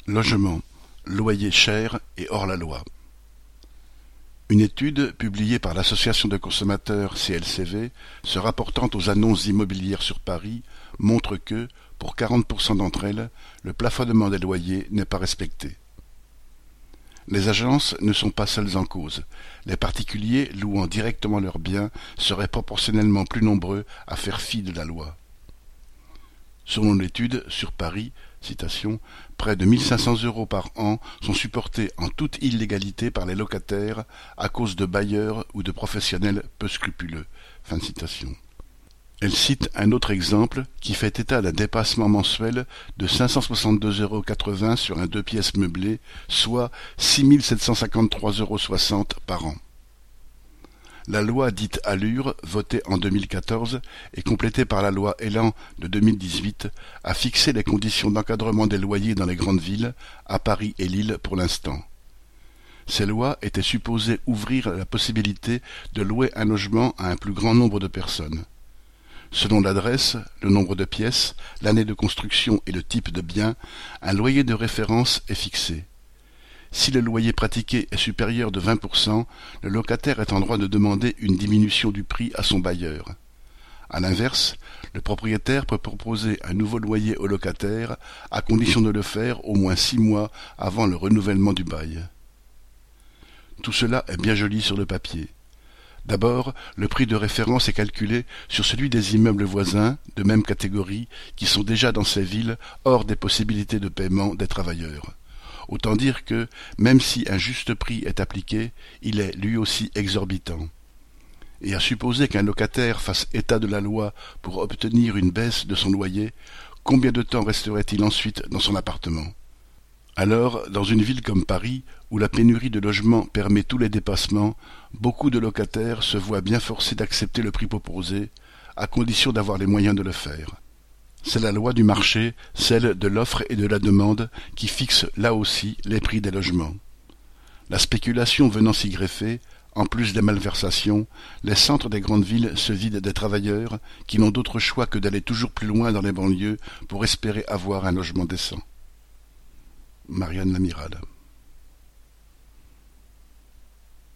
Logement, loyer cher et hors la loi. Une étude publiée par l'association de consommateurs CLCV se rapportant aux annonces immobilières sur Paris montre que, pour 40% d'entre elles, le plafonnement des loyers n'est pas respecté. Les agences ne sont pas seules en cause. Les particuliers louant directement leurs biens seraient proportionnellement plus nombreux à faire fi de la loi. Selon l'étude, sur Paris, citation, près de 1 500 € par an sont supportés en toute illégalité par les locataires à cause de bailleurs ou de professionnels peu scrupuleux. Fin de citation. Elle cite un autre exemple qui fait état d'un dépassement mensuel de 562,80 € sur un 2 pièces meublé, soit 6 753,60 € par an. La loi dite Allure, votée en 2014 et complétée par la loi Elan de 2018, a fixé les conditions d'encadrement des loyers dans les grandes villes, à Paris et Lille pour l'instant. Ces lois étaient supposées ouvrir la possibilité de louer un logement à un plus grand nombre de personnes. Selon l'adresse, le nombre de pièces, l'année de construction et le type de bien, un loyer de référence est fixé. Si le loyer pratiqué est supérieur de 20%, le locataire est en droit de demander une diminution du prix à son bailleur. À l'inverse, le propriétaire peut proposer un nouveau loyer au locataire, à condition de le faire au moins 6 mois avant le renouvellement du bail. Tout cela est bien joli sur le papier. D'abord, le prix de référence est calculé sur celui des immeubles voisins, de même catégorie, qui sont déjà dans ces villes hors des possibilités de paiement des travailleurs. Autant dire que, même si un juste prix est appliqué, il est lui aussi exorbitant. Et à supposer qu'un locataire fasse état de la loi pour obtenir une baisse de son loyer, combien de temps resterait-il ensuite dans son appartement ? Alors, dans une ville comme Paris, où la pénurie de logements permet tous les dépassements, beaucoup de locataires se voient bien forcés d'accepter le prix proposé, à condition d'avoir les moyens de le faire. C'est la loi du marché, celle de l'offre et de la demande, qui fixe là aussi les prix des logements. La spéculation venant s'y greffer, en plus des malversations, les centres des grandes villes se vident des travailleurs qui n'ont d'autre choix que d'aller toujours plus loin dans les banlieues pour espérer avoir un logement décent. Marianne Lamiral.